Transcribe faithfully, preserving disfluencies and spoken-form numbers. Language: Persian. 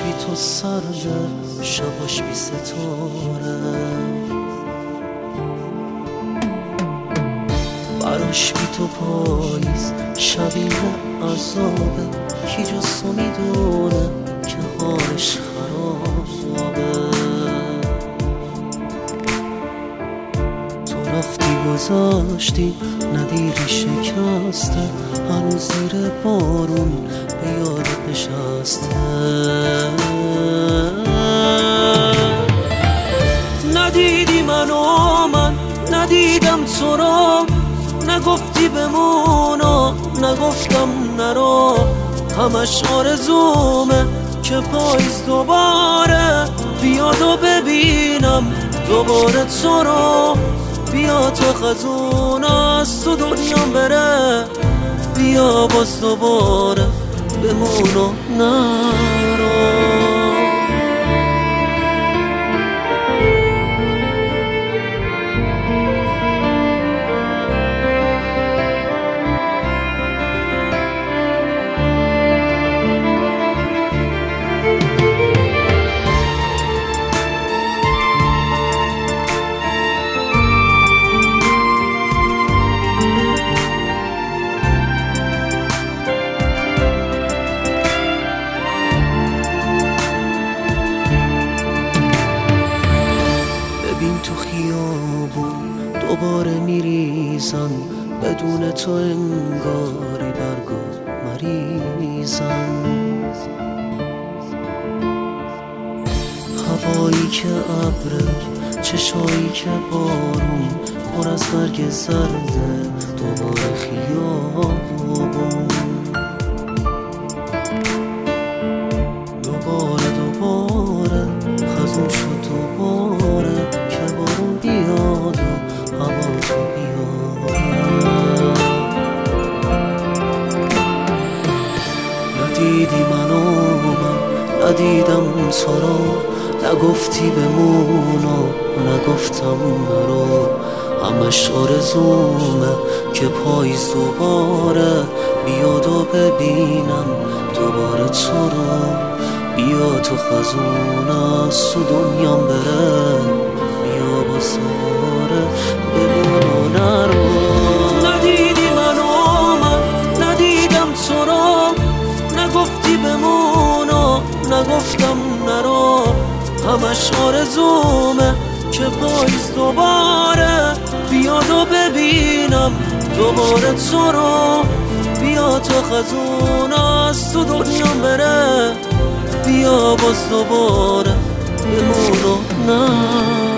بی تو سرده، شباش بی ستاره، براش بی تو پاییز شبیه عذابه. کی جز تو میدونه که حالش خرابه. تو رفتی گذاشتی ندیدی شکسته، هنوز زیر بارون به یاد نشسته. ندیدی منو من ندیدم تو رو، نگفتی بمونو نگفتم نرو. همش آرزومه که پاییز دوباره بیاد و ببینم دوباره تو رو. بیا تا خزون از تو دنیام بره، بیا باز دوباره بمون و نرو. تو خیابون دوباره میریزن، بدون تو انگاری برگا مریزن. هوایی که ابره، چشایی که بارون، پر از برگ زرده دوباره خیابون. دوباره دوباره خزون شد دوباره که بارون بیاد و هوا تو بیاد. ندیدی منو من ندیدم تو رو، نگفتی بمون و نگفتم نرو. همش آرزومه که پاییز دوباره بیاد و ببینم دوباره تو رو. بیا تو خزون از تو دنیام بره، بیا باز دوباره بمون و نرو. ندیدی منو من ندیدم تو رو، نگفتی بمون و نگفتم نرو. همش آرزومه که پاییز دوباره بیاد و ببینم دوباره تو رو. بیا تا خزون از تو دنیام بره، بیا باز دوباره بمون و نه.